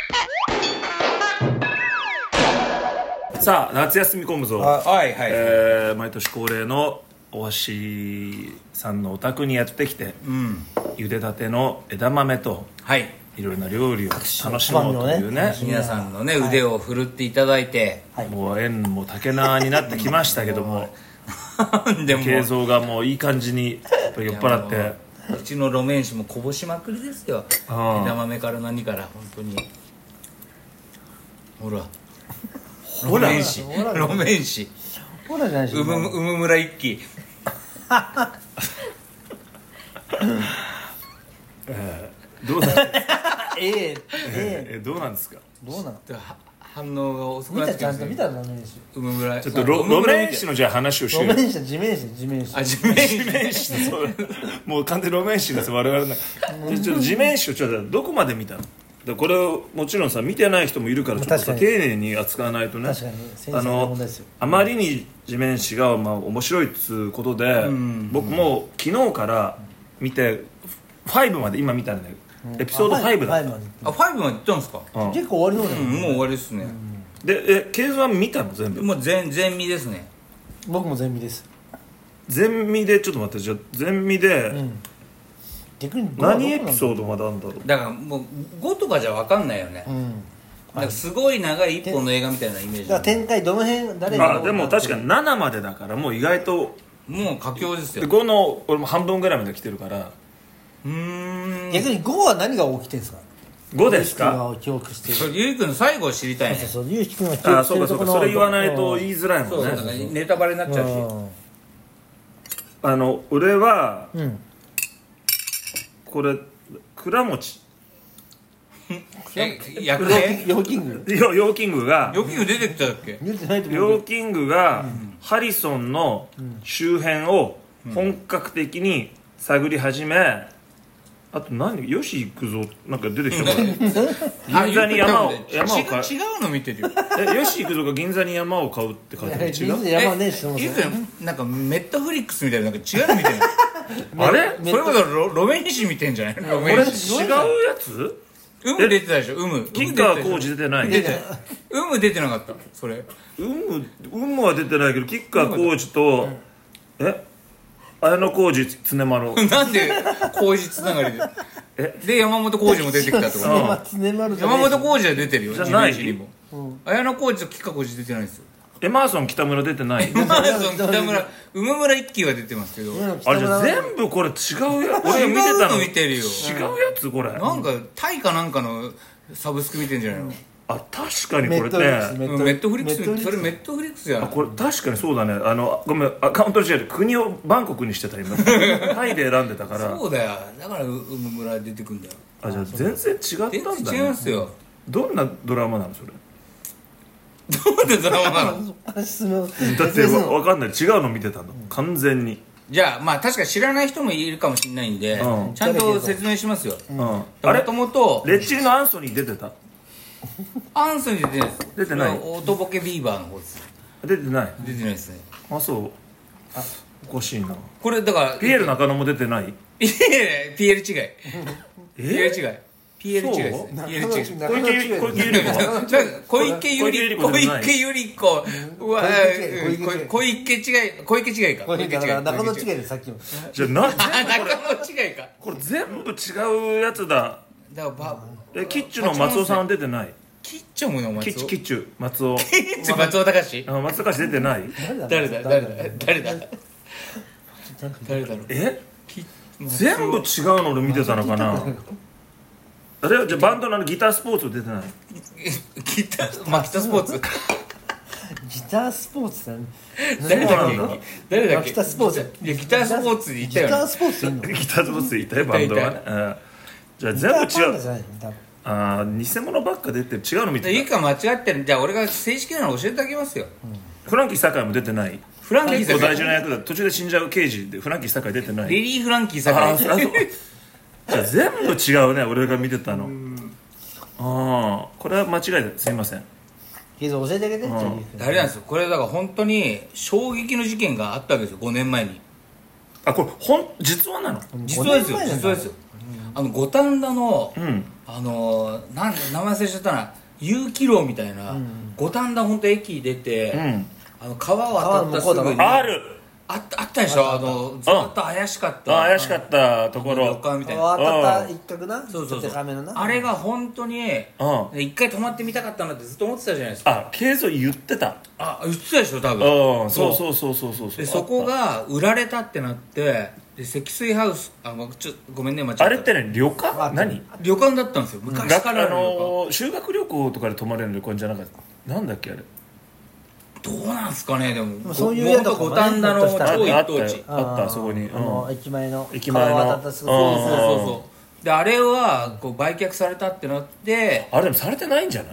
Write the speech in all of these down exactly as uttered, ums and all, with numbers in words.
さあ夏休み込むぞ。 はいはい、 えー、毎年恒例の大橋さんのお宅にやってきて、うん、茹でたての枝豆と、はい、いろいろな料理を楽しもうというね、 皆さんのね腕を振るっていただいて、 はい、もう縁も竹縄になってきましたけどもでも慶三がもういい感じに酔っ払ってうちの路面酒もこぼしまくりですよ。枝豆から何から本当にほら路面酒路面酒ほらじゃないしうむうむ村一揆えー、どうなんですかええええどうなんですかどうなの反応が遅くなってきちゃんと見た路面酒うむ村ちょっと路面酒のじゃあ話をしよう。 路面酒地面酒地面酒あ地面地面酒そうもう完全に路面酒です我々のちょっと地面酒をちょっとどこまで見たの。でこれをもちろんさ見てない人もいるからちょっとさ丁寧に扱わないとね。 確かに先生の問題ですよ。 あまりに地面師がまあ面白いっつうことで、うん、僕も昨日から見てごまで今見たんだよ、うん、エピソードごだ。 あごまで行ったんですか、 うん、結構終わりのね、 うん、もう終わりですね、うん、 でえケイゾは見たの全部。 もう全全見ですね。 僕も全見です。 全見でちょっと待ってじゃあ全見で、うん逆に何エピソードまであるんだろう。 だからもうごとかじゃ分かんないよね、うん、なんかすごい長い一本の映画みたいなイメージ。 だから展開どの辺誰があでも確かにななまでだからもう意外ともう佳境ですよ。 ごの俺も半分ぐらいまで来てるからうーん逆にごは何が起きてるんですか。 ごですか。 記憶してる。 それゆうきくんの最後を知りたいね。 そうそうゆうきくんが記憶してるところの。 それ言わないと言いづらいもんね。 そうそうそうネタバレになっちゃうし。 あの俺は、 うん、 これ倉持え役でヨーキングヨーキングがヨーキング出てきたっけ。 出てないと思う。 ヨーキングが、うん、ハリソンの周辺を本格的に探り始め、うん、あと何吉幾三なんか出てきたから銀座に山を山を買う。 違うの見てるよ。 え吉幾三が銀座に山を買うって書いてある。違う山ねしゆうくんなんかメットフリックスみたいななんか違うの見てるあれそれこそ路面紙見てんじゃない。路面これ違うやつ。 うむ出てたでしょ。うむ吉川晃司出てない。 出てうむ出てなかったそれ。 うむうむは出てないけど吉川晃司とえ綾小路常丸なんで浩司つながりでえで山本浩二も出てきたってこと。山本浩二は出てるよ。 じゃないにも、うん、綾小路と吉川晃司出てないんですよ。 エマーソン北村出てない。 エマーソン北村うむ村一揆は出てますけど、 あれじゃ全部これ違うや俺見てたの見てるよ。 違うやつこれなんかタイかなんかのサブスク見てんじゃないの。 あ確かにこれねメットフリックスそれメットフリックスじゃん。 これ確かにそうだね。あのごめんアカウント違う国をバンコクにしてた今タイで選んでたから。 そうだよだからうむ村出てくんだよ。 あじゃあ全然違ったんだね。 全然違いますよ。 どんなドラマなのそれ。 どうでドラマなのだって分かんない違うの見てたの、うん、完全に。 じゃあまあ確か知らない人もいるかもしれないんで、うん、ちゃんと説明しますよ、うん、あれもともとレッチリのアンソニー出てた。 アンソニー出てないです。 出てない。 オトボケビーバーの方です。 出てない。 出てないですね。 あそうあおかしいな。 これだからピエール中野も出てない。 いやいや ピーエル 違いえ ピーエル 違いピーエル 違いですね。ピーエル 違い。 小池小池百合子。 小池百合子。小池百合子は小池違い小池違いか。 小池違い。中野違いでさっきも。 じゃあな中野違いか。 これ全部違うやつだ。 だからえキッチュの松尾さん出てない。 キッチュもの松尾。 キッチュキッチュ松尾。 キッチュ松尾隆。 あ松尾隆出てない。 誰だ誰だ誰だ誰だろう。 え全部違うの俺見てたのかな。あれじゃあバンドのギタースポーツ出てない。 ギターまあギタースポーツギタースポーツ誰だっけ誰だっけ。 ギタースポーツいやギタースポーツでいたよ。 ギタースポーツいんの。 ギタースポーツでいたよバンドはね。じゃあ全部違う。ああ偽物ばっか出て違うの見てた。 いいか間違ってる。じゃあ俺が正式なの教えてあげますよ。 フランキー堺も出てない。 フランキー堺大事な役だ。途中で死んじゃう刑事でフランキー堺出てない。 リリー・フランキー堺。 じゃあ全部違うね俺が見てたの。ああこれは間違いですいません。 教えてあげて。 あれなんですよこれだから本当に衝撃の事件があったわけですよごねんまえに。 あこれほん実話なの。 実話ですよ実話ですよ。 あの五反田の、 うん、 あのー、なん名前忘れちゃったな、有機楼みたいな、五反田本当駅出て、うん、あの川渡ったすぐにあるあった、あったでしょ、あのずっと怪しかった、 あ怪しかったところ、 旅館みたいな渡った一角な、 そうそうそう、 なあれが本当に一回泊まってみたかったなってずっと思ってたじゃないですか。 あ、ケイゾ言ってた。 あ、言ってたでしょ多分。 うん、そうそうそうそうそうそう。 でそこが売られたってなって、で積水ハウス、あ、ちょごめんね間違った。 あれってね、旅館？何？ 旅館だったんですよ昔からあのー、修学旅行とかで泊まれる旅館じゃなかった。なんだっけあれ。 どうなんすかね。でもそういうやつとか五反田の超一等地あったあそこに、 あの駅前の駅前の川渡ったすぐ、 そうそうそうで、あれはこう売却されたってなって、 あれでもされてないんじゃない？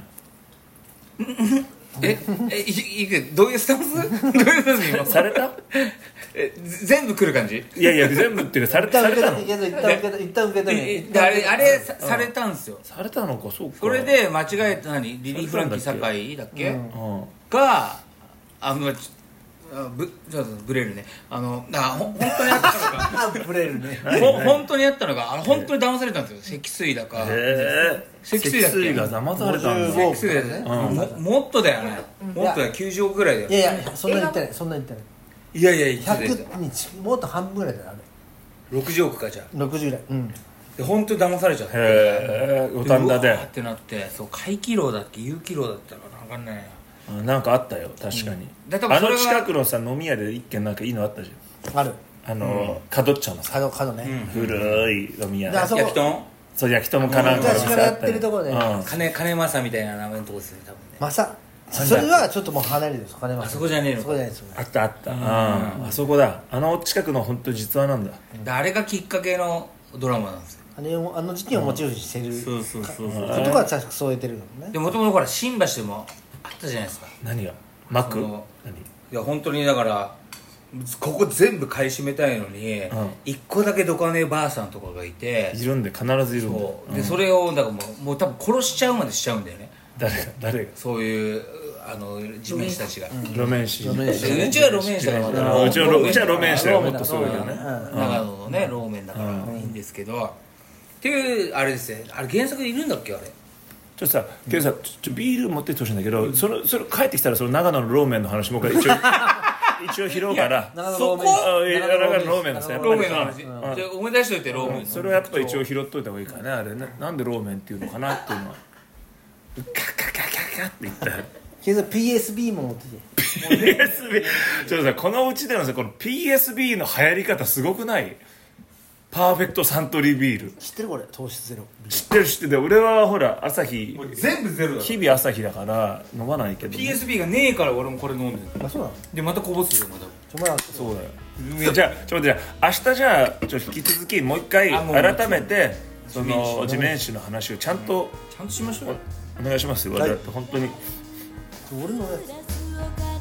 ええいいどういうスタンス？どういうスタンス今された？ え全部来る感じ？ いやいや全部っていうかされたされたの？ 一旦受けた一旦受けたね。 あれあれされたんですよ。 されたのか、そうか。 それで間違えた何リリー・フランキー堺だっけ？があのぶちょっとブレるね、あのあほ本当にあったのがブレるねほ本当にあったのが、あれ本当に騙されたんですよ。積水だか、 へ積水だっけ、 積水が騙されたんだ。 積水だよね、ももっとだよね、もっとだよ、きゅうじゅうおくぐらいだよ。 いやいやそんな言ってない、そんな言ってない。 いやいやいやひゃくにちもっと半分ぐらいだよあれ。 ろくじゅうおくかじゃあ。 ろくじゅうぐらい。うん。 で本当に騙されちゃって。 へえ。五反田で。 ってなって、そう怪奇楼だっけ有機楼だったかな分かんないな。 なんかあったよ確かに、 うん、 あの近くのさ飲み屋で一軒なんかいいのあったじゃん。 ある。 あの、うん、角っちょのさ角角ね、 うん、古い飲み屋、 焼き豚、 そう焼き豚もかなんか昔からやってるところで、うん、 金金正みたいな名前のとこですね多分ね。 マサそれはちょっともう離れるです。金正あそこじゃねえの。 そこじゃないです。 あったあった、うん、あそこだ。あの近くの本当実話なんだ、 うん、であれがきっかけのドラマなんですよ。 あれをあの時期をモチーフにしてる、うん、 そうそうそうそうことが着想を得てるのね。 でもともとほら新橋でもあったじゃないですか。 何がマック？何？いや本当にだからここ全部買い占めたいのに、うん、いっこだけどかねえばあさんとかがいているんで、必ずいるんで、 そう、うん、でそれをだからもう、もう多分殺しちゃうまでしちゃうんだよね。 誰が誰がそういうあの地面師たちが、 路面師、 うちは路面師だから、 うちは路面師だよ。もっとそうだよね、 長野のね路面だからいいんですけど、っていうあれですね。あれ原作いるんだっけあれ。 ちょっとさ、けどさ、ちょビール持ってってほしいんだけど、うん、そのそれ帰ってきたらその長野のローメンの話もう一回一応一応拾うから。 そこ長野のローメンのさ、やっぱりローメンの話、うん、じゃあ思い出しといてローメンの、 それはやっぱり一応拾っといた方がいいからね。あれね、なんでローメンっていうのかなっていうのはカカカカカって言ったけど ピーエスビー も持っててピーエスビー ちょっとさ、このうちでのさ、この ピーエスビー の流行り方すごくない？パーフェクトサントリービール知ってる？これ糖質ゼロ知ってる知ってる。俺はほら朝日全部ゼロだ、 日々朝日だから飲まないけど、ね、 ピーエスビー がねえから俺もこれ飲んでる。 あ、そうなの？ でまたこぼすよまた。 ちょまだそうだよ。じゃあちょっとじゃあ明日じゃあちょっと引き続きもう一回改めてその地面師の話をちゃんと、 うん、ちゃんとしましょう。 お願いしますよ。だって本当に俺のやつ